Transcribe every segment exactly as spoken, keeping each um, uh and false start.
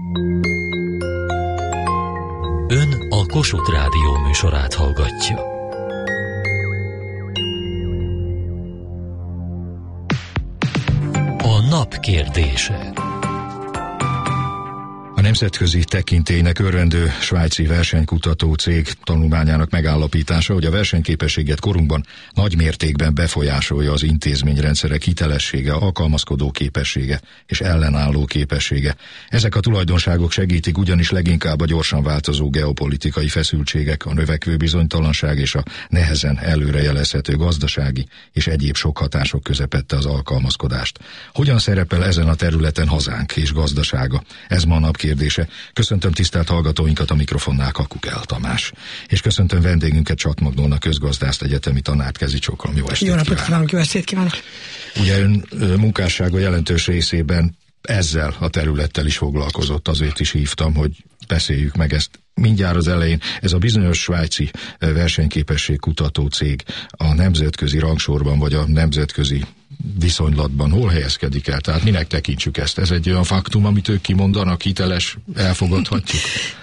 Ön a Kossuth Rádió műsorát hallgatja. A nap kérdése. A nemzetközi tekintélynek örvendő svájci versenykutató cég tanulmányának megállapítása, hogy a versenyképességet korunkban nagy mértékben befolyásolja az intézményrendszerek hitelessége, alkalmazkodó képessége és ellenálló képessége. Ezek a tulajdonságok segítik ugyanis leginkább a gyorsan változó geopolitikai feszültségek, a növekvő bizonytalanság és a nehezen előrejelezhető gazdasági és egyéb sok hatások közepette az alkalmazkodást. Hogyan szerepel ezen a területen hazánk és gazdasága? Ez ma a nap kérdése. Köszöntöm tisztelt hallgatóinkat, a mikrofonnál Kakukell Tamás. És köszöntöm vendégünket, Csat Magdolna közgazdászt, egyetemi tanárt. Kezi csókolom, jó estét Jó napot kívánok, jó estét kívánok. Ugye ön munkássága jelentős részében ezzel a területtel is foglalkozott, azért is hívtam, hogy beszéljük meg ezt mindjárt az elején. Ez a bizonyos svájci versenyképesség kutató cég a nemzetközi rangsorban, vagy a nemzetközi viszonylatban hol helyezkedik el? Tehát minek tekintsük ezt? Ez egy olyan faktum, amit ők kimondanak, hiteles, elfogadhatjuk?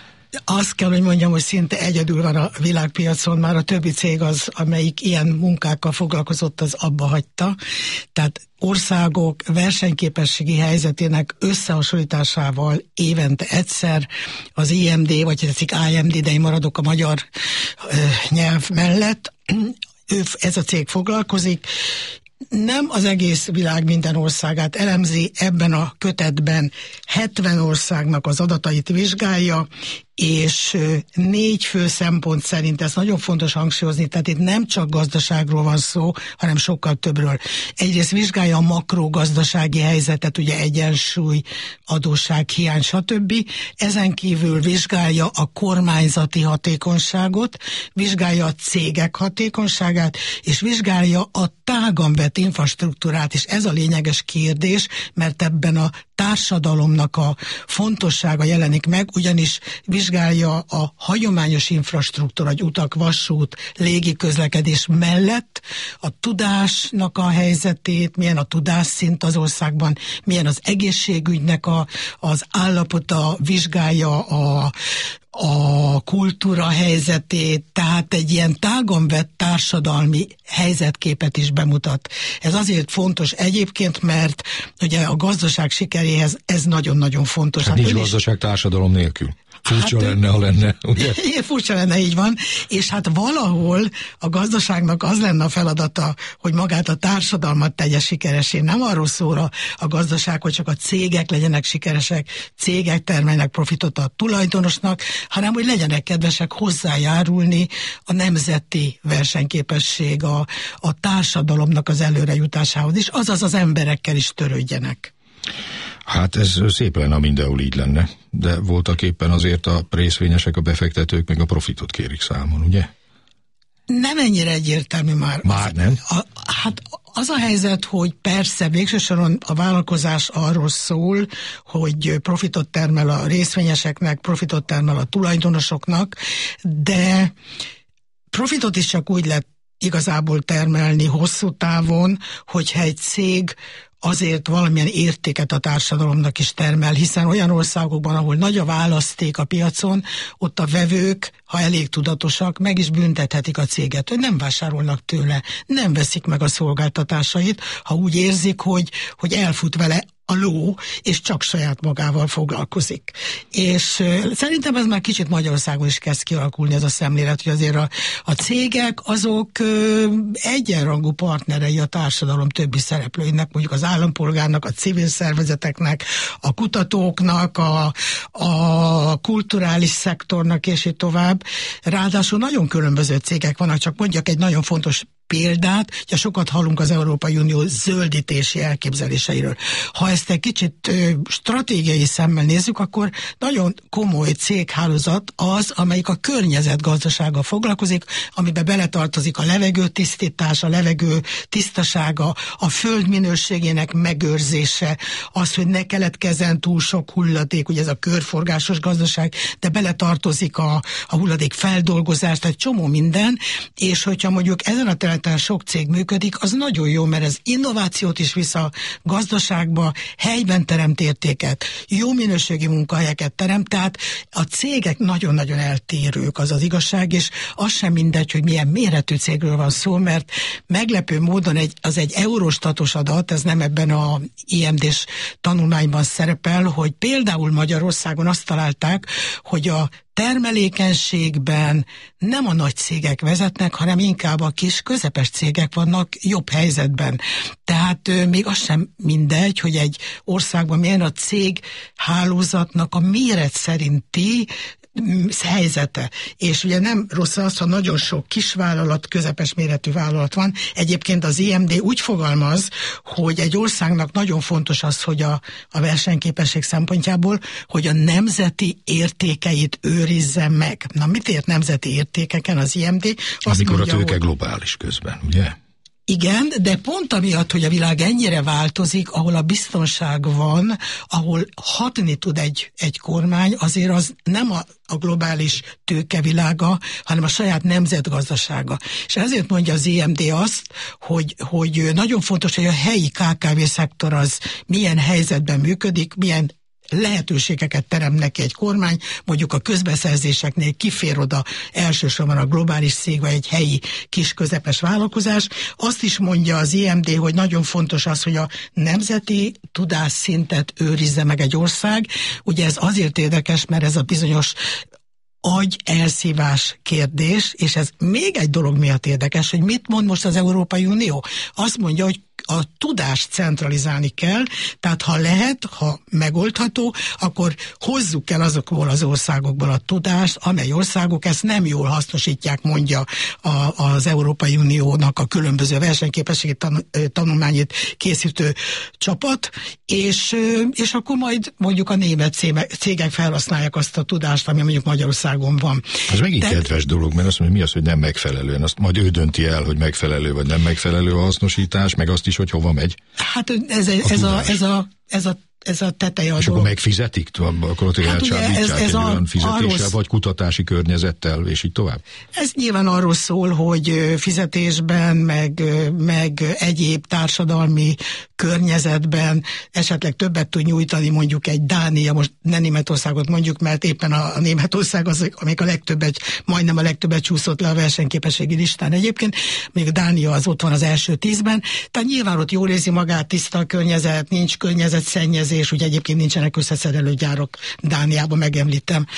Azt kell, hogy mondjam, hogy szinte egyedül van a világpiacon, már a többi cég az, amelyik ilyen munkákkal foglalkozott, az abba hagyta. Tehát országok versenyképességi helyzetének összehasonlításával évente egyszer az I M D, vagy tetszik I M D, de én maradok a magyar ö, nyelv mellett, ő, ez a cég foglalkozik. Nem az egész világ minden országát elemzi, ebben a kötetben hetven országnak az adatait vizsgálja, és négy fő szempont szerint, ez nagyon fontos hangsúlyozni, tehát itt nem csak gazdaságról van szó, hanem sokkal többről. Egyrészt vizsgálja a makrogazdasági helyzetet, ugye egyensúly, adósság, hiány, stb. Ezen kívül vizsgálja a kormányzati hatékonyságot, vizsgálja a cégek hatékonyságát, és vizsgálja a tágan vett infrastruktúrát, és ez a lényeges kérdés, mert ebben a társadalomnak a fontossága jelenik meg, ugyanis vizsgálja a hagyományos infrastruktúra, egy utak, vasút, légiközlekedés mellett a tudásnak a helyzetét, milyen a tudásszint az országban, milyen az egészségügynek a, az állapota, vizsgálja a a kultúra helyzetét, tehát egy ilyen tágon vett társadalmi helyzetképet is bemutat. Ez azért fontos egyébként, mert ugye a gazdaság sikeréhez ez nagyon-nagyon fontos. Hát, hát nincs gazdaság is társadalom nélkül. Furcsa hát, lenne, ha lenne, ugye? Furcsa lenne, így van. És hát valahol a gazdaságnak az lenne a feladata, hogy magát a társadalmat tegye sikeresé. Nem arról szól a, a gazdaság, hogy csak a cégek legyenek sikeresek, cégek termelnek profitot a tulajdonosnak, hanem hogy legyenek kedvesek hozzájárulni a nemzeti versenyképesség, a, a társadalomnak az előrejutásához is, azaz az emberekkel is törődjenek. Hát ez szép lenne, ha mindenhol így lenne, de voltak éppen azért a részvényesek, a befektetők meg a profitot kérik számon, ugye? Nem ennyire egyértelmű már. Már nem? A, hát az a helyzet, hogy persze végső soron a vállalkozás arról szól, hogy profitot termel a részvényeseknek, profitot termel a tulajdonosoknak, de profitot is csak úgy lehet igazából termelni hosszú távon, hogyha egy cég azért valamilyen értéket a társadalomnak is termel, hiszen olyan országokban, ahol nagy a választék a piacon, ott a vevők, ha elég tudatosak, meg is büntethetik a céget, hogy nem vásárolnak tőle, nem veszik meg a szolgáltatásait, ha úgy érzik, hogy, hogy elfut vele a ló, és csak saját magával foglalkozik. És uh, szerintem ez már kicsit Magyarországon is kezd kialakulni ez a szemlélet, hogy azért a, a cégek azok uh, egyenrangú partnerei a társadalom többi szereplőinek, mondjuk az állampolgárnak, a civil szervezeteknek, a kutatóknak, a, a kulturális szektornak, és így tovább. Ráadásul nagyon különböző cégek vannak, csak mondjak egy nagyon fontos példát, ugye sokat hallunk az Európai Unió zöldítési elképzeléseiről. Ha ezt egy kicsit ö, stratégiai szemmel nézzük, akkor nagyon komoly céghálózat az, amelyik a környezetgazdasággal foglalkozik, amiben beletartozik a levegő tisztítás, a levegő tisztasága, a föld minőségének megőrzése, az, hogy ne keletkezzen túl sok hulladék, ugye ez a körforgásos gazdaság, de beletartozik a, a hulladék feldolgozás, tehát csomó minden, és hogyha mondjuk ezen a területen interneten sok cég működik, az nagyon jó, mert ez innovációt is visz a gazdaságba, helyben teremt értéket, jó minőségi munkahelyeket teremt, tehát a cégek nagyon-nagyon eltérők, az az igazság, és az sem mindegy, hogy milyen méretű cégről van szó, mert meglepő módon egy, az egy Eurostatos adat, ez nem ebben a I M D-s tanulmányban szerepel, hogy például Magyarországon azt találták, hogy a termelékenységben nem a nagy cégek vezetnek, hanem inkább a kis, közepes cégek vannak jobb helyzetben. Tehát még az sem mindegy, hogy egy országban milyen a cég hálózatnak a méret szerinti helyzete. És ugye nem rossz az, ha nagyon sok kisvállalat, közepes méretű vállalat van. Egyébként az I M D úgy fogalmaz, hogy egy országnak nagyon fontos az, hogy a, a versenyképesség szempontjából, hogy a nemzeti értékeit őrizze meg. Na, mit ért nemzeti értékeken az I M D? Azt Amikor mondja, a tőke hogy globális közben, ugye? Igen, de pont amiatt, hogy a világ ennyire változik, ahol a biztonság van, ahol hatni tud egy, egy kormány, azért az nem a, a globális tőkevilága, hanem a saját nemzetgazdasága. És ezért mondja az I M D azt, hogy, hogy nagyon fontos, hogy a helyi K K V szektor az milyen helyzetben működik, milyen lehetőségeket terem neki egy kormány, mondjuk a közbeszerzéseknél kifér oda elsősorban a globális cég, vagy egy helyi kis közepes vállalkozás. Azt is mondja az I M D, hogy nagyon fontos az, hogy a nemzeti tudásszintet őrizze meg egy ország. Ugye ez azért érdekes, mert ez a bizonyos agy elszívás kérdés, és ez még egy dolog miatt érdekes, hogy mit mond most az Európai Unió. Azt mondja, hogy a tudást centralizálni kell, tehát ha lehet, ha megoldható, akkor hozzuk el azokból az országokból a tudást, amely országok ezt nem jól hasznosítják, mondja a, az Európai Uniónak a különböző versenyképességi tan, tanulmányét készítő csapat, és, és akkor majd mondjuk a német cégek felhasználják azt a tudást, ami mondjuk Magyarországon van. Ez megint De, kedves dolog, mert azt mondja, mi az, hogy nem megfelelően. Azt majd ő dönti el, hogy megfelelő vagy nem megfelelő a hasznosítás, meg azt is, hogy hova megy. Hát ez, ez, ez, a, ez, a, ez, a, ez a teteje a És dolog. akkor megfizetik? Akkor ott hát elcsábítják ez, ez egy a, olyan fizetéssel, vagy kutatási környezettel, és így tovább? Ez nyilván arról szól, hogy fizetésben, meg, meg egyéb társadalmi környezetben esetleg többet tud nyújtani mondjuk egy Dánia, most ne Németországot mondjuk, mert éppen a, a Németország az, amelyik a legtöbbet, majdnem a legtöbbet csúszott le a versenyképességi listán egyébként, még Dánia az ott van az első tízben, tehát nyilván ott jól érzi magát, tiszta a környezet, nincs környezetszennyezés, ugye egyébként nincsenek összeszerelőgyárok Dániában, megemlítem.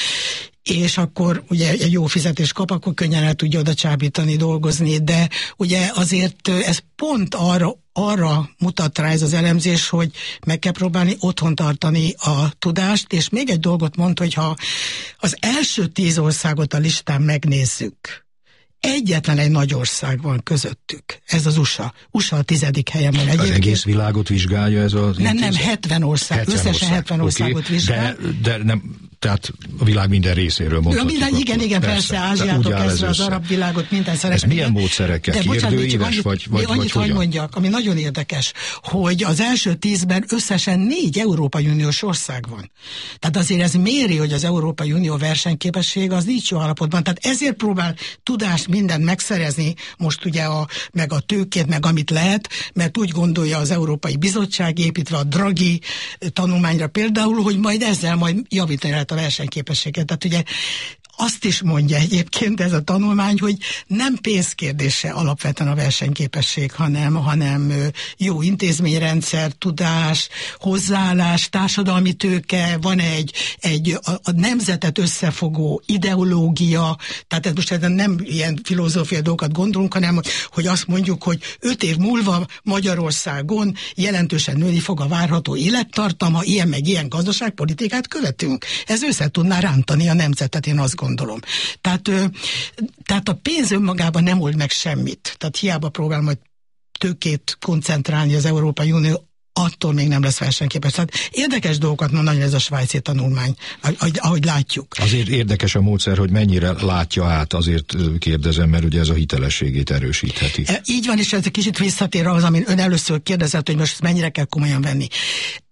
És akkor ugye egy jó fizetést kap, akkor könnyen el tudja oda csábítani, dolgozni, de ugye azért ez pont arra, arra mutat rá ez az elemzés, hogy meg kell próbálni otthon tartani a tudást, és még egy dolgot mond, hogy ha az első tíz országot a listán megnézzük, egyetlen egy nagy ország van közöttük. Ez az U S A. U S A a tizedik helyen van egyébként. Az egész világot vizsgálja ez az Nem, intézet? nem, hetven ország. hetven Összesen ország. hetven országot okay. vizsgál. De, de nem, tehát a világ minden részéről mondhatjuk. Minden, igen, akkor. igen, persze, persze Ázsiától kezdve az arab világot minden szerepel. Ez milyen módszerekkel? Kérdőíves, vagy, vagy, annyit, vagy hogyan? mondjak, ami nagyon érdekes, hogy az első tízben összesen négy Európai Uniós ország van. Tehát azért ez méri, hogy az Európai Unió versenyképessége az nincs jó állapotban. Tehát ezért próbál tudást mindent megszerezni, most ugye a, meg a tőkét, meg amit lehet, mert úgy gondolja az Európai Bizottság, építve a Draghi tanulmányra például, hogy majd ezzel majd javítani lehet a versenyképességet. Tehát ugye azt is mondja egyébként ez a tanulmány, hogy nem pénzkérdése alapvetően a versenyképesség, hanem, hanem jó intézményrendszer, tudás, hozzáállás, társadalmi tőke, van egy, egy a, a nemzetet összefogó ideológia, tehát ez most nem ilyen filozófiai dolgokat gondolunk, hanem hogy azt mondjuk, hogy öt év múlva Magyarországon jelentősen nőni fog a várható élettartama, ilyen meg ilyen gazdaságpolitikát követünk. Ez össze tudná rántani a nemzetet, én azt gondolom. Gondolom. Tehát, tehát a pénz önmagában nem old meg semmit. Tehát hiába próbál majd tőkét koncentrálni az Európai Unió, attól még nem lesz versenyképes. Tehát érdekes dolgokat mond nagyon ez a svájci tanulmány, ahogy, ahogy látjuk. Azért érdekes a módszer, hogy mennyire látja át, azért kérdezem, mert ugye ez a hitelességét erősítheti. Így van, és ez egy kicsit visszatér ahhoz, amin ön először kérdezett, hogy most mennyire kell komolyan venni.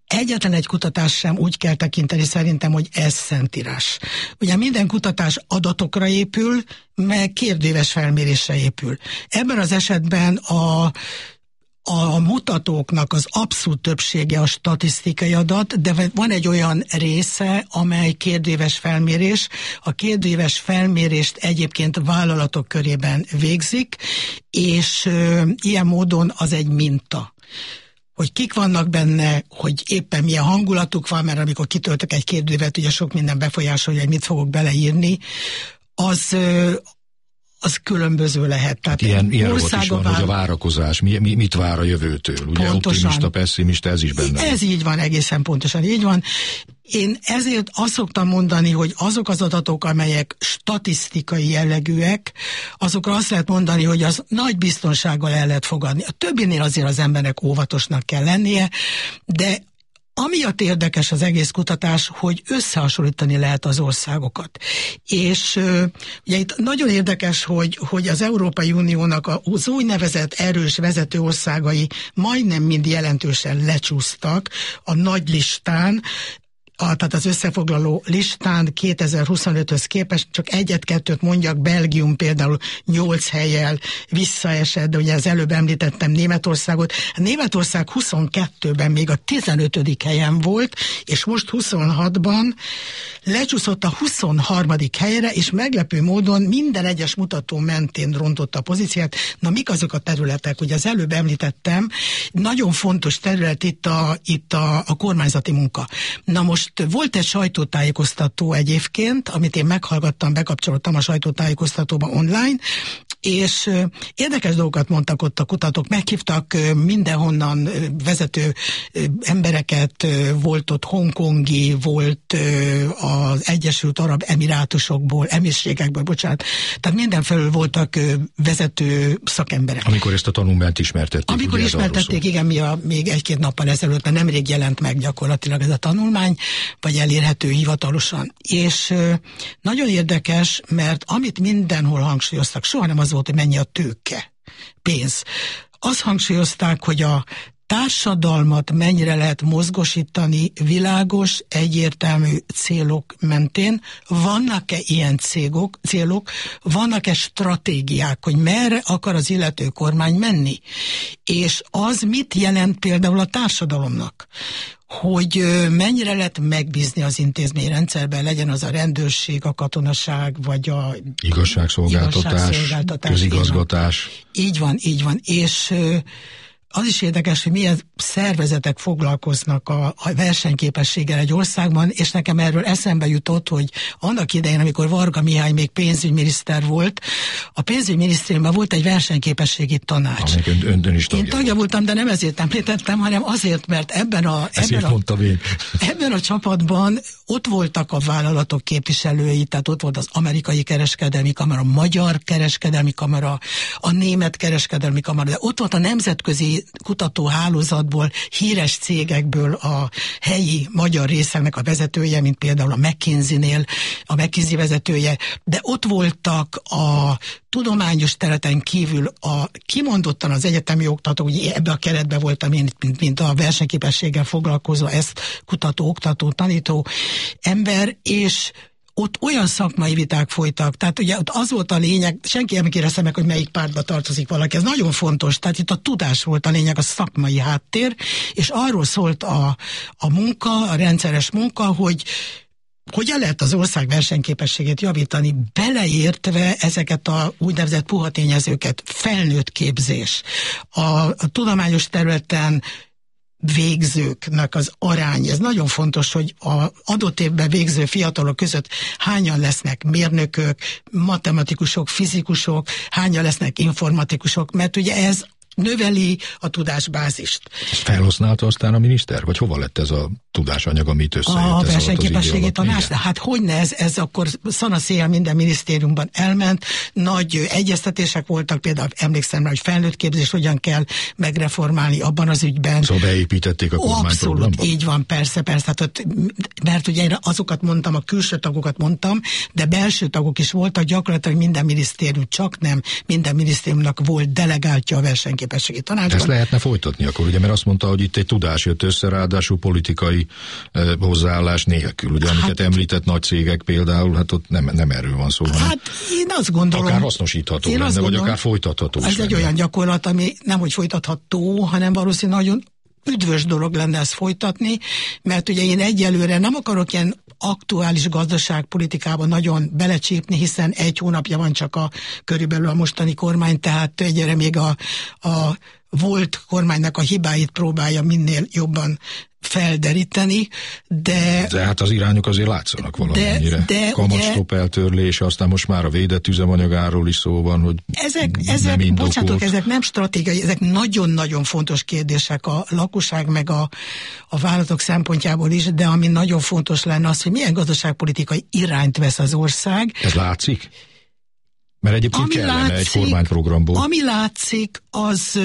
egyetlen egy kutatás sem úgy kell tekinteni szerintem, hogy ez szentírás. Ugye minden kutatás adatokra épül, meg kérdéves felmérésre épül. Ebben az esetben a A mutatóknak az abszolút többsége a statisztikai adat, de van egy olyan része, amely kérdéves felmérés. A kérdéves felmérést egyébként vállalatok körében végzik, és ö, ilyen módon az egy minta. Hogy kik vannak benne, hogy éppen milyen hangulatuk van, mert amikor kitöltök egy kérdővet, ugye sok minden befolyásolja, hogy mit fogok beleírni, az... Ö, az különböző lehet. Tehát ilyen ilyen is van, vár... hogy a várakozás, mi, mi, mit vár a jövőtől. Ugye pontosan. Optimista, pessimista, ez is benne. Ez így van, egészen pontosan így van. Én ezért azt szoktam mondani, hogy azok az adatok, amelyek statisztikai jellegűek, azokra azt lehet mondani, hogy az nagy biztonsággal el lehet fogadni. A többinél azért az embernek óvatosnak kell lennie, de amiatt érdekes az egész kutatás, hogy összehasonlítani lehet az országokat. És ugye itt nagyon érdekes, hogy, hogy az Európai Uniónak az úgynevezett erős vezető országai majdnem mind jelentősen lecsúsztak a nagy listán, A, tehát az összefoglaló listán kétezer-huszonöthöz képest csak egyet-kettőt mondjak, Belgium például nyolc hellyel visszaesett, de ugye az előbb említettem Németországot. Németország huszonkettőben még a tizenötödik helyen volt, és most huszonhatban lecsúszott a huszonharmadik helyre, és meglepő módon minden egyes mutató mentén rontotta a pozíciát. Na, mik azok a területek? Ugye az előbb említettem, nagyon fontos terület itt a, itt a, a kormányzati munka. Na most volt egy sajtótájékoztató egyébként, amit én meghallgattam, bekapcsoltam a sajtótájékoztatóba online, és érdekes dolgokat mondtak ott a kutatók, meghívtak mindenhonnan vezető embereket, volt ott hongkongi, volt az Egyesült Arab Emirátusokból, emírségekből, bocsánat, tehát mindenfelől voltak vezető szakemberek. Amikor ezt a tanulmányt ismertették. Amikor ismertették, igen, mi a, még egy-két nappal ezelőtt, mert nemrég jelent meg gyakorlatilag ez a tanulmány, vagy elérhető hivatalosan. És nagyon érdekes, mert amit mindenhol hangsúlyoztak, soha nem az volt, hogy mennyi a tőke, pénz. Azt hangsúlyozták, hogy a társadalmat mennyire lehet mozgosítani világos, egyértelmű célok mentén. Vannak-e ilyen célok, célok, vannak-e stratégiák, hogy merre akar az illető kormány menni? És az mit jelent például a társadalomnak? Hogy mennyire lehet megbízni az intézményrendszerben, legyen az a rendőrség, a katonaság, vagy a igazságszolgáltatás, igazságszolgáltatás közigazgatás. Így van, így van. És az is érdekes, hogy milyen szervezetek foglalkoznak a, a versenyképességgel egy országban, és nekem erről eszembe jutott, hogy annak idején, amikor Varga Mihály még pénzügyminiszter volt, a pénzügyminisztériumban volt egy versenyképességi tanács. Ön, ön, ön is én tagja voltam, de nem ezért említettem, hanem azért, mert ebben a, ebben a, ebben a csapatban ott voltak a vállalatok képviselői, tehát ott volt az amerikai kereskedelmi kamara, a magyar kereskedelmi kamara, a német kereskedelmi kamara, de ott volt a nemzetközi kutatóhálózatból, híres cégekből a helyi magyar részeknek a vezetője, mint például a McKinsey-nél, a McKinsey vezetője, de ott voltak a tudományos területen kívül a kimondottan az egyetemi oktató, ugye ebbe a keretbe voltam én, mint, mint a versenyképességgel foglalkozó, ezt kutató, oktató, tanító ember, és ott olyan szakmai viták folytak, tehát ugye ott az volt a lényeg, senki nem kérdezte meg, hogy melyik pártba tartozik valaki, ez nagyon fontos, tehát itt a tudás volt a lényeg, a szakmai háttér, és arról szólt a, a munka, a rendszeres munka, hogy hogyan lehet az ország versenyképességét javítani, beleértve ezeket a úgynevezett puha tényezőket, felnőtt képzés, a, a tudományos területen végzőknek az arány. Ez nagyon fontos, hogy az adott évben végző fiatalok között hányan lesznek mérnökök, matematikusok, fizikusok, hányan lesznek informatikusok, mert ugye ez növeli a tudásbázist. Felhasználta aztán a miniszter? Vagy hova lett ez a tudásanyag, amit összejött? A versenyképességi tanács, de hát hogyne, ez, ez akkor szanaszéjjel minden minisztériumban elment, nagy egyeztetések voltak, például emlékszem rá, hogy felnőtt képzés hogyan kell megreformálni abban az ügyben. Szóval beépítették a kormányprogramba? Abszolút, így van, persze, persze, hát, mert ugye én azokat mondtam, a külső tagokat mondtam, de belső tagok is voltak, gyakorlatilag minden minisztérium, csak nem minden minisztériumnak volt delegáltja a versenyképességre. versenyképességi tanácsban. Ezt lehetne folytatni akkor, ugye, mert azt mondta, hogy itt egy tudás jött össze, ráadásul politikai eh, hozzáállás nélkül. Ugye, amiket hát, említett nagy cégek például, hát ott nem, nem erről van szó. Hát én azt gondolom... Akár hasznosítható lenne, gondolom, vagy akár folytatható. Ez egy olyan gyakorlat, ami nem hogy folytatható, hanem valószínűleg nagyon üdvös dolog lenne ezt folytatni, mert ugye én egyelőre nem akarok ilyen aktuális gazdaságpolitikában nagyon belecsípni, hiszen egy hónapja van csak a körülbelül a mostani kormány, tehát egyre még a, a volt kormánynak a hibáit próbálja minél jobban felderíteni, de... De hát az irányok azért látszanak valamennyire. Kamatstop eltörlése, aztán most már a védett üzemanyagáról is szó van, hogy ezek, ezek bocsánatok, ezek nem stratégiai, ezek nagyon-nagyon fontos kérdések a lakosság meg a, a vállalatok szempontjából is, de ami nagyon fontos lenne az, hogy milyen gazdaságpolitikai irányt vesz az ország. Ez látszik? Mert egyébként ami kellene látszik, egy kormányprogramból. Ami látszik, az,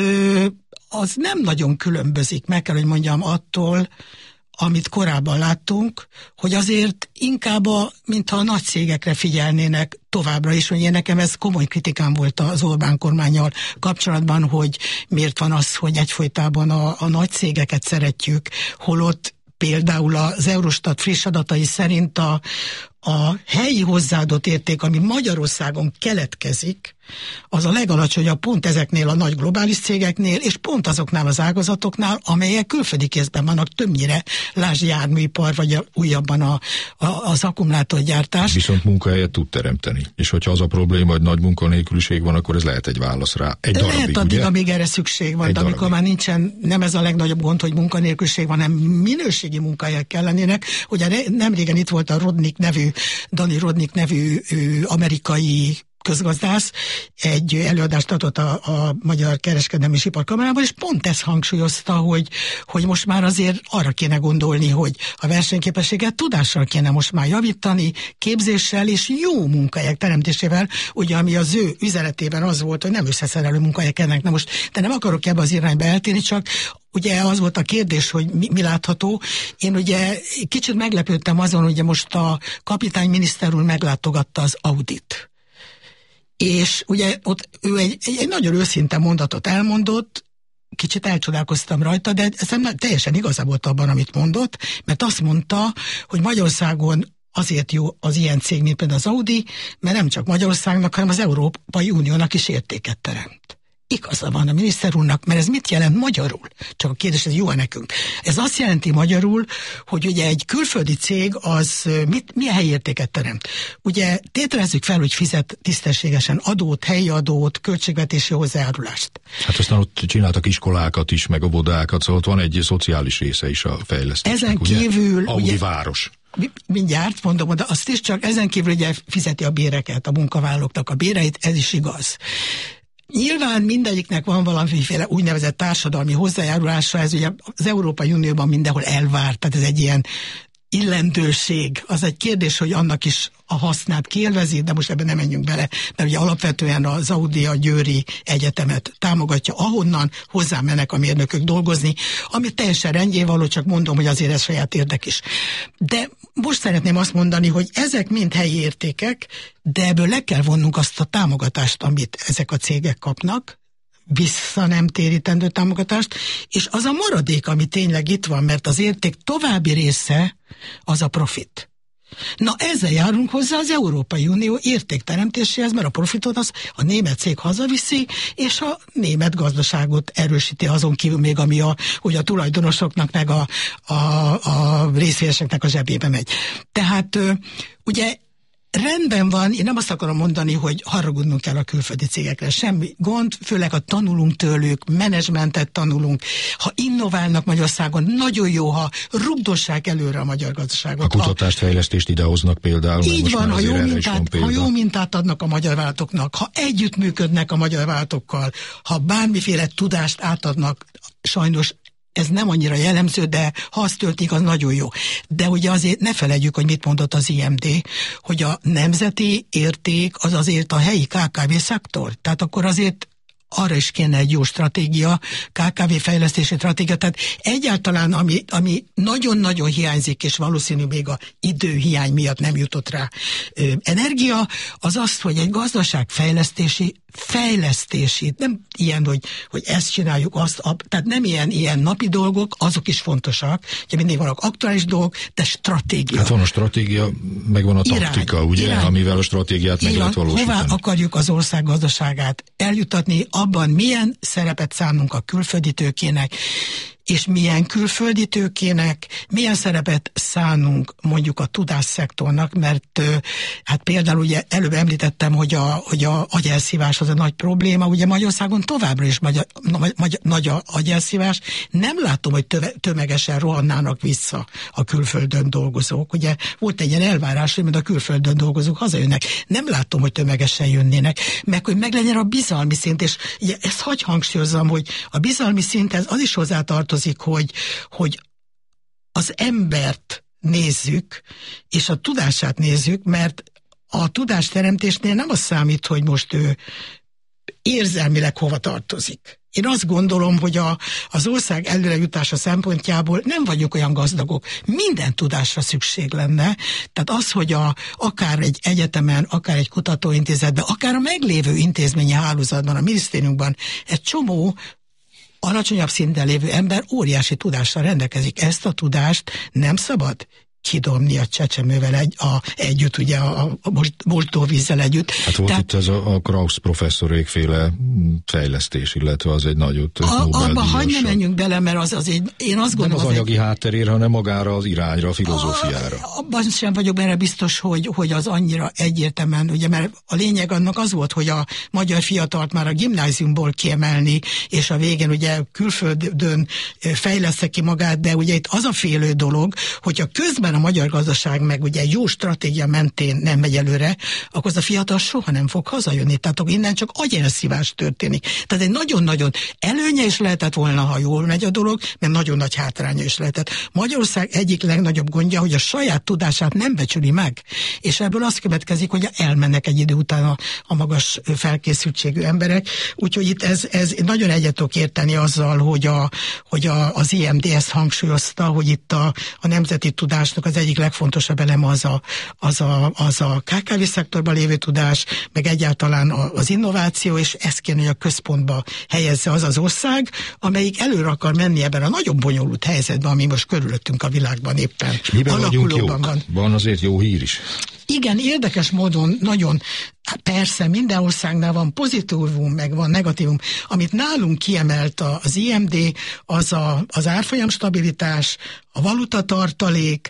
az nem nagyon különbözik, meg kell, hogy mondjam, attól, amit korábban láttunk, hogy azért inkább, a, mintha a nagy cégekre figyelnének továbbra is, hogy én nekem ez komoly kritikám volt az Orbán kormánnyal kapcsolatban, hogy miért van az, hogy egyfolytában a, a nagy cégeket szeretjük, holott például az Eurostat friss adatai szerint a, a helyi hozzáadott érték, ami Magyarországon keletkezik, az a legalacsonyabb pont ezeknél a nagy globális cégeknél, és pont azoknál az ágazatoknál, amelyek külföldi kézben vannak többnyire, lásd járműipar, vagy a, újabban a, a, az akkumulátorgyártás. Viszont munkahelyet tud teremteni. És hogyha az a probléma, hogy nagy munkanélküliség van, akkor ez lehet egy válasz rá. Egy darabig, lehet addig, ugye? amíg erre szükség van, egy de amikor darabig. Már nincsen, nem ez a legnagyobb gond, hogy munkanélküliség van, hanem minőségi munkahelyek kellenének. Ugye nem régen itt volt a Rodnik nevű, Dani Rodnik nevű ő, amerikai közgazdász, egy előadást adott a, a Magyar Kereskedelmi és Iparkamarában, és pont ezt hangsúlyozta, hogy, hogy most már azért arra kéne gondolni, hogy a versenyképességet tudással kéne most már javítani, képzéssel és jó munkahelyek teremtésével, ugye ami az ő üzenetében az volt, hogy nem összeszerelő munkahelyek ennek. Na most, de nem akarok ebbe az irányba eltérni, csak ugye az volt a kérdés, hogy mi, mi látható. Én ugye kicsit meglepődtem azon, hogy most a kapitány miniszter úr meglátogatta az Audit. És ugye ott ő egy, egy nagyon őszinte mondatot elmondott, kicsit elcsodálkoztam rajta, de szerintem teljesen igaza volt abban, amit mondott, mert azt mondta, hogy Magyarországon azért jó az ilyen cég, mint például az Audi, mert nem csak Magyarországnak, hanem az Európai Uniónak is értéket teremt. Igaza van a miniszter úrnak, mert ez mit jelent magyarul? Csak a kérdés, ez jó-e nekünk? Ez azt jelenti magyarul, hogy ugye egy külföldi cég az mit, milyen helyi értéket teremt. Ugye tételezzük fel, hogy fizet tisztességesen adót, helyi adót, költségvetési hozzájárulást. Hát aztán ott csináltak iskolákat is, meg óvodákat, szóval ott van egy szociális része is a fejlesztésnek. Ezen kívül... Audi ugye, város. Mindjárt mondom, de azt is csak ezen kívül ugye fizeti a béreket, a munkavállalóknak a béreit, ez is igaz. Nyilván mindegyiknek van valamiféle úgynevezett társadalmi hozzájárulása, ez ugye az Európai Unióban mindenhol elvárt, tehát ez egy ilyen illendőség. Az egy kérdés, hogy annak is a hasznát kiélvezi, de most ebben nem menjünk bele, mert ugye alapvetően az Audi a Győri Egyetemet támogatja, ahonnan hozzá mennek a mérnökök dolgozni, ami teljesen rendjén való, csak mondom, hogy azért ez saját érdek is. De most szeretném azt mondani, hogy ezek mind helyi értékek, de ebből le kell vonnunk azt a támogatást, amit ezek a cégek kapnak, vissza nem térítendő támogatást, és az a maradék, ami tényleg itt van, mert az érték további része az a profit. Na ezzel járunk hozzá az Európai Unió értékteremtéséhez, mert a profitot az a német cég hazaviszi, és a német gazdaságot erősíti, azon kívül még, ami a, hogy a tulajdonosoknak meg a, a, a részvényeseknek a zsebébe megy. Tehát ugye rendben van, én nem azt akarom mondani, hogy haragudnunk kell a külföldi cégekre, semmi gond, főleg ha tanulunk tőlük, menedzsmentet tanulunk, ha innoválnak Magyarországon, nagyon jó, ha rugdossák előre a magyar gazdaságot. A kutatást, fejlesztést idehoznak például. Így van, ha jó, mintát, ha jó mintát adnak a magyar vállalatoknak, ha együttműködnek a magyar vállalatokkal, ha bármiféle tudást átadnak, sajnos ez nem annyira jellemző, de ha azt töltik, az nagyon jó. De ugye azért ne felejtjük, hogy mit mondott az I M D, hogy a nemzeti érték az azért a helyi ká ká vé szektor. Tehát akkor azért arra is kéne egy jó stratégia, ká ká vé fejlesztési stratégia, tehát egyáltalán, ami, ami nagyon-nagyon hiányzik, és valószínű még a időhiány miatt nem jutott rá ö, energia, az az, hogy egy gazdaságfejlesztési fejlesztési, nem ilyen, hogy, hogy ezt csináljuk, azt, a, tehát nem ilyen, ilyen napi dolgok, azok is fontosak, hogy mindig vannak aktuális dolgok, de stratégia. Hát van a stratégia, meg van a irány, taktika, ugye, irány, amivel a stratégiát meg lehet valósítani. Hová akarjuk az ország gazdaságát eljutatni, abban milyen szerepet szánunk a külföldi tőkének, és milyen külföldi tőkének, milyen szerepet szánunk mondjuk a tudásszektornak, mert hát például ugye előbb említettem, hogy a, hogy a agyelszívás az a nagy probléma, ugye Magyarországon továbbra is magyar, nagy, nagy a agyelszívás, nem látom, hogy töve, tömegesen rohannának vissza a külföldön dolgozók, ugye volt egy ilyen elvárás, hogy a külföldön dolgozók hazajönnek, nem látom, hogy tömegesen jönnének, meg hogy meglegyen a bizalmi szint, és ugye ezt hagy hangsúlyozzam, hogy a bizalmi szinthez az is hozzátartozik, Hogy, hogy az embert nézzük, és a tudását nézzük, mert a tudásteremtésnél nem az számít, hogy most ő érzelmileg hova tartozik. Én azt gondolom, hogy a, az ország előrejutása szempontjából nem vagyunk olyan gazdagok. Minden tudásra szükség lenne. Tehát az, hogy a, akár egy egyetemen, akár egy kutatóintézetben, akár a meglévő intézményi hálózatban, a minisztériumban egy csomó alacsonyabb szinten lévő ember óriási tudással rendelkezik. Ezt a tudást nem szabad kidomni a csecsemővel egy, a, együtt, ugye a, a mosdóvízzel együtt. Hát volt Tehát, itt ez a, a Krausz professzorékféle fejlesztés, illetve az egy nagyot Nobel-díjasra. Abba hagyj ne menjünk bele, mert az, az egy, én azt gondolom... Nem az anyagi egy, hátterére, hanem magára az irányra, a filozófiára. A, abban sem vagyok benne biztos, hogy, hogy az annyira egyértelműen, ugye, mert a lényeg annak az volt, hogy a magyar fiatalt már a gimnáziumból kiemelni, és a végén ugye külföldön fejleszte ki magát, de ugye itt az a félő dolog, hogyha közben a magyar gazdaság meg ugye jó stratégia mentén nem megy előre, akkor az a fiatal soha nem fog hazajönni. Tehát akkor innen csak agyelszívás történik. Tehát egy nagyon-nagyon előnye is lehetett volna, ha jól megy a dolog, mert nagyon nagy hátránya is lehetett. Magyarország egyik legnagyobb gondja, hogy a saját tudását nem becsüli meg. És ebből az következik, hogy elmennek egy idő után a, a magas felkészültségű emberek. Úgyhogy itt ez, ez nagyon egyet tudok érteni azzal, hogy, a, hogy a, az i em dé ezt hangsúlyozta, hogy itt a, a nemzeti tudásnak az egyik legfontosabb eleme az a, az a, az a ká ká vé szektorban lévő tudás, meg egyáltalán az innováció, és ezt kéne, hogy a központba helyezze az az ország, amelyik előre akar menni ebben a nagyon bonyolult helyzetben, ami most körülöttünk a világban éppen alakulóban van. Van azért jó hír is. Igen, érdekes módon nagyon, persze minden országnál van pozitívum, meg van negatívum. Amit nálunk kiemelt az i em dé, az a, az árfolyam stabilitás, a valutatartalék,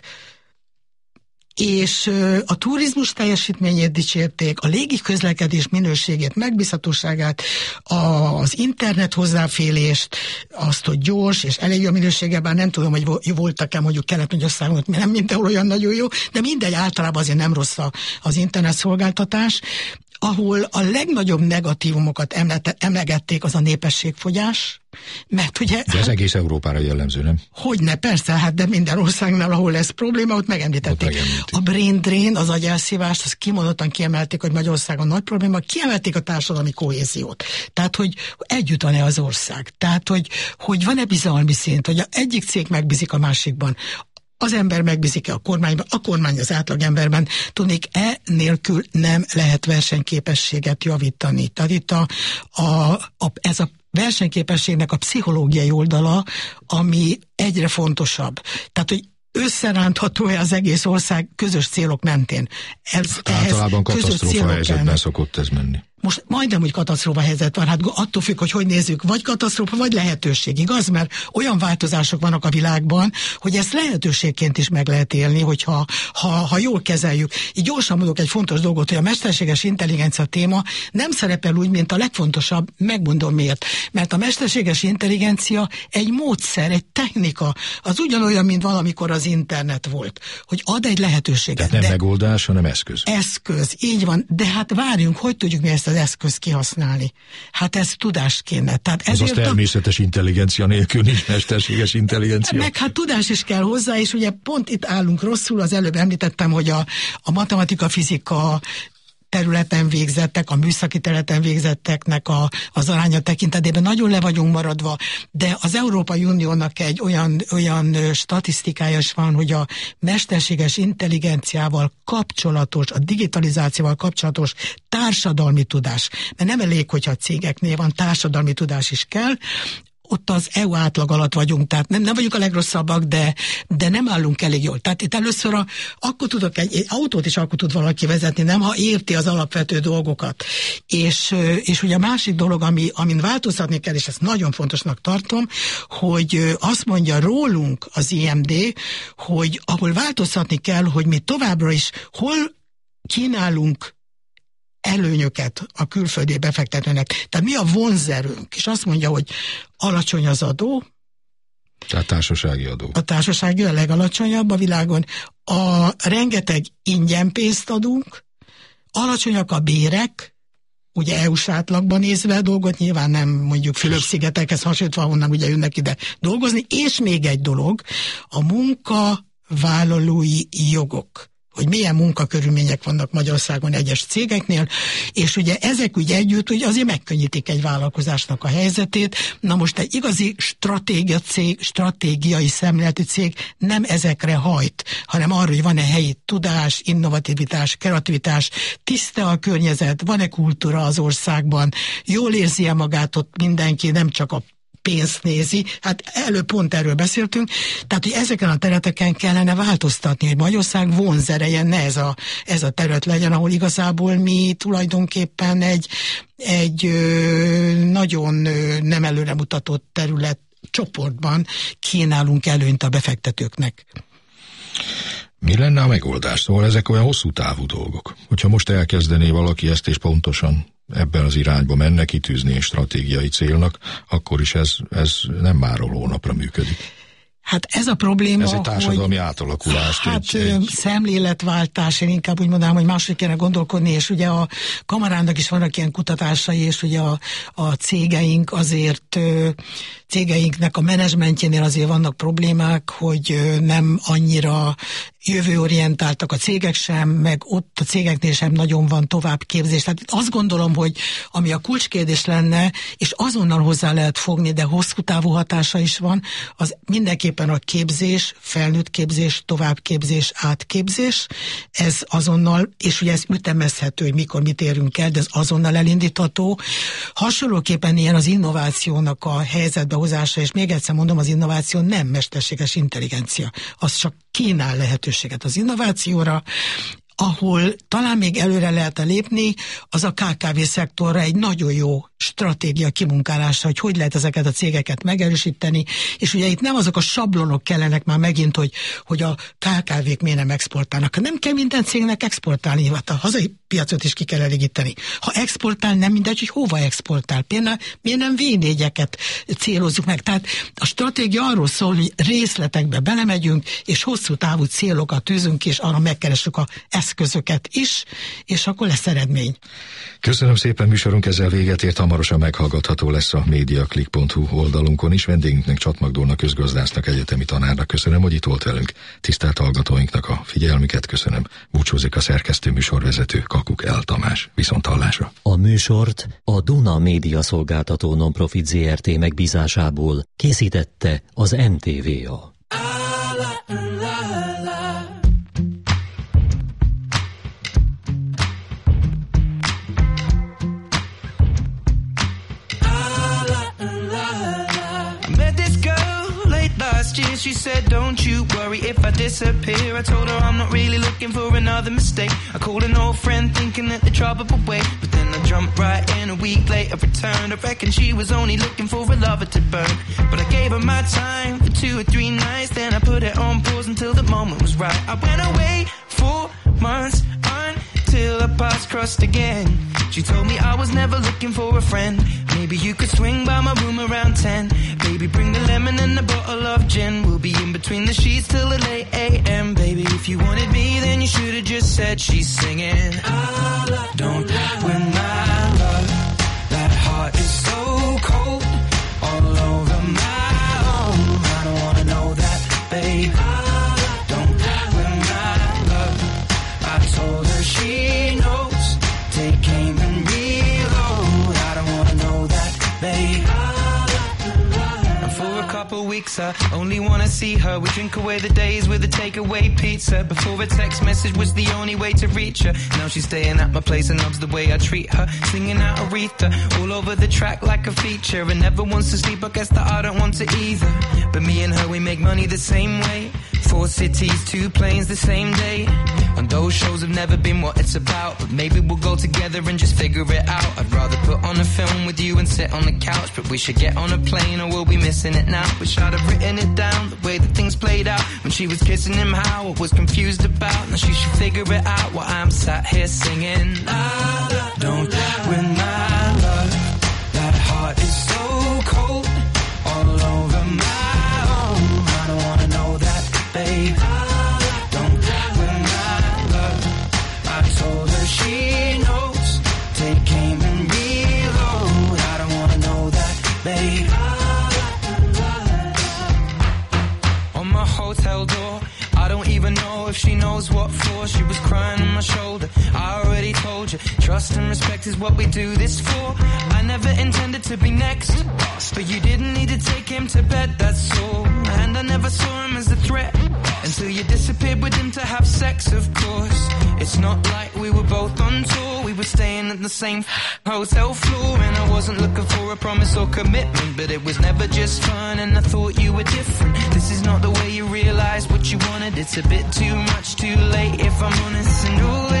és a turizmus teljesítményét dicsérték, a légiközlekedés minőségét, megbízhatóságát, az internet hozzáférést, azt, hogy gyors és elég jó minősége, bár nem tudom, hogy voltak-e mondjuk Kelet-Magyarországon, nem mindenhol olyan nagyon jó, de mindegy, általában azért nem rossz az internet szolgáltatás. Ahol a legnagyobb negatívumokat emlegették, az a népességfogyás, mert ugye... De ez egész Európára jellemző, nem? Hogyne, persze, hát de minden országnál, ahol lesz probléma, ott megemlítették. Ott a brain drain, az agyelszívást, azt kimondottan kiemelték, hogy Magyarországon nagy probléma, kiemelték a társadalmi kohéziót. Tehát, hogy együtt van-e az ország? Tehát, hogy, hogy van-e bizalmi szint, hogy egyik cég megbízik a másikban, az ember megbízik-e a kormányban, a kormány az átlagemberben, tudnék, e nélkül nem lehet versenyképességet javítani. Tehát itt a, a, a, ez a versenyképességnek a pszichológiai oldala, ami egyre fontosabb. Tehát, hogy összerántható-e az egész ország közös célok mentén? Ez, általában katasztrófa helyzetben szokott ez menni. Most majdnem, hogy katasztrófa helyzet van, hát attól függ, hogy hogy nézzük, vagy katasztrófa, vagy lehetőség, igaz? Mert olyan változások vannak a világban, hogy ezt lehetőségként is meg lehet élni, hogyha ha, ha jól kezeljük. Így gyorsan mondok egy fontos dolgot, hogy a mesterséges intelligencia téma nem szerepel úgy, mint a legfontosabb, megmondom miért. Mert a mesterséges intelligencia egy módszer, egy technika, az ugyanolyan, mint valamikor az internet volt, hogy ad egy lehetőséget. Tehát nem de megoldás, hanem eszköz. Eszköz, így van, de hát várjunk, hogy tudjuk mi ezt az eszközt kihasználni. Hát ez tudás kéne. Tehát ez az természetes a... intelligencia nélkül nincs mesterséges intelligencia. Meg hát tudás is kell hozzá, és ugye pont itt állunk rosszul, az előbb említettem, hogy a, a matematika, fizika területen végzettek, a műszaki területen végzetteknek a, az aránya tekintetében nagyon le vagyunk maradva, de az Európai Uniónak egy olyan, olyan statisztikája is van, hogy a mesterséges intelligenciával kapcsolatos, a digitalizációval kapcsolatos társadalmi tudás, mert nem elég, hogyha a cégeknél van, társadalmi tudás is kell, ott az é u átlag alatt vagyunk, tehát nem, nem vagyunk a legrosszabbak, de, de nem állunk elég jól. Tehát itt először a, akkor tudok egy, egy autót is akkor tud valaki vezetni, nem, ha érti az alapvető dolgokat. És, és ugye a másik dolog, ami, amin változtatni kell, és ezt nagyon fontosnak tartom, hogy azt mondja rólunk az i em dé, hogy ahol változtatni kell, hogy mi továbbra is hol kínálunk előnyöket a külföldi befektetőnek. Tehát mi a vonzerőnk? És azt mondja, hogy alacsony az adó. Tehát társasági adó. A társasági a legalacsonyabb a világon. A rengeteg ingyen pénzt adunk, alacsonyak a bérek, ugye é u-s átlagban nézve a dolgot, nyilván nem mondjuk Fülöp-szigetekhez hasonlítva, honnan ugye jönnek ide dolgozni, és még egy dolog, a munkavállalói jogok, hogy milyen munkakörülmények vannak Magyarországon egyes cégeknél, és ugye ezek úgy együtt ugye azért megkönnyítik egy vállalkozásnak a helyzetét. Na most egy igazi stratégia cég, stratégiai szemléletű cég nem ezekre hajt, hanem arra, hogy van-e helyi tudás, innovativitás, kreativitás, tiszta a környezet, van-e kultúra az országban, jól érzi-e magát ott mindenki, nem csak a pénzt nézi, hát előbb pont erről beszéltünk, tehát hogy ezeken a területeken kellene változtatni, hogy Magyarország vonzereje ne ez a, ez a terület legyen, ahol igazából mi tulajdonképpen egy, egy ö, nagyon ö, nem előremutatott terület csoportban kínálunk előnyt a befektetőknek. Mi lenne a megoldás? Szóval ezek olyan hosszú távú dolgok. Hogyha most elkezdené valaki ezt és pontosan ebben az irányba menne, kitűzni stratégiai célnak, akkor is ez, ez nem máról hónapra működik. Hát ez a probléma, ez egy társadalmi hogy, átalakulás. Hát egy, egy... szemléletváltás, én inkább úgy mondanám, hogy máshogy kéne gondolkodni, és ugye a kamarának is vannak ilyen kutatásai, és ugye a, a cégeink azért, cégeinknek a menedzsmentjénél azért vannak problémák, hogy nem annyira jövőorientáltak a cégek sem, meg ott a cégeknél sem nagyon van továbbképzés. Tehát azt gondolom, hogy ami a kulcskérdés lenne, és azonnal hozzá lehet fogni, de hosszú távú hatása is van, az mindenképpen a képzés, felnőtt képzés, továbbképzés, átképzés, ez azonnal, és ugye ez ütemezhető, hogy mikor mit érünk el, de ez azonnal elindítható. Hasonlóképpen ilyen az innovációnak a helyzetbe hozása, és még egyszer mondom, az innováció nem mesterséges intelligencia, az csak kínál lehetőséget az innovációra. Ahol talán még előre lehet lépni, az a ká ká vé szektorra egy nagyon jó stratégia kimunkálása, hogy hogy lehet ezeket a cégeket megerősíteni, és ugye itt nem azok a sablonok kellenek már megint, hogy, hogy a ká ká vék miért nem exportálnak. Nem kell minden cégnek exportálni, hát a hazai piacot is ki kell elégíteni. Ha exportál, nem mindegy, hogy hova exportál. Például miért nem vé négyeket célozzuk meg. Tehát a stratégia arról szól, hogy részletekbe belemegyünk, és hosszú távú célokat tűzünk, és arra megkeressük a eszközöket is, és akkor lesz eredmény. Köszönöm szépen, műsorunk ezzel véget ért, hamarosan meghallgatható lesz a mediaclick pont hu oldalunkon is. Vendégünknek, Csat Magdolna közgazdásznak, egyetemi tanárnak köszönöm, hogy itt volt velünk. Tisztelt hallgatóinknak a figyelmüket köszönöm. Búcsúzik a szerkesztő műsorvezető Kakuk El Tamás. Viszont hallásra. A műsort a Duna Média Szolgáltató Nonprofit zé er té megbízásából készítette az em té vé á. She said, don't you worry if I disappear. I told her I'm not really looking for another mistake. I called an old friend thinking that the trouble would wait, but then I jumped right in. A week later returned. I reckon she was only looking for a lover to burn, but I gave her my time for two or three nights. Then I put it on pause until the moment was right. I went away for months until our paths crossed again. She told me I was never looking for a friend. Maybe you could swing by my room around ten. Baby, bring the lemon and a bottle of gin. We'll be in between the sheets till the late a m. Baby, if you wanted me, then you should have just said she's singing. Don't win my love. That heart is so cold, all over my own. I don't wanna know that, babe. Don't win my love. I told her she knows fix her. Only wanna see her. We drink away the days with a takeaway pizza. Before a text message was the only way to reach her. Now she's staying at my place and loves the way I treat her. Singing out Aretha all over the track like a feature. And never wants to sleep, I guess that I don't want to either. But me and her, we make money the same way. Four cities, two planes the same day. And those shows have never been what it's about. But maybe we'll go together and just figure it out. I'd rather put on a film with you and sit on the couch. But we should get on a plane or we'll be missing it now. Wish I'd have written it down, the way that things played out. When she was kissing him, how I was confused about. Now she should figure it out while I'm sat here singing. La, la, don't win my love. That heart is so cold, all over my own. I don't wanna know that, babe. Don't win my love. I told her she knows. Take aim and reload. I don't wanna know that, babe. On my hotel door, I don't even know if she knows what for. She was crying on my shoulder. I already told you, trust and respect is what we do this for. I never intended to be next, but you didn't need to take him to bed, that's all. And I never saw him as a threat until you disappeared with him to have sex, of course. It's not like we were both on tour. We were staying at the same hotel floor. And I wasn't looking for a promise or commitment, but it was never just fun and I thought you were different. This is not the way you realize what you wanted. It's a bit too much too late if I'm honest. And all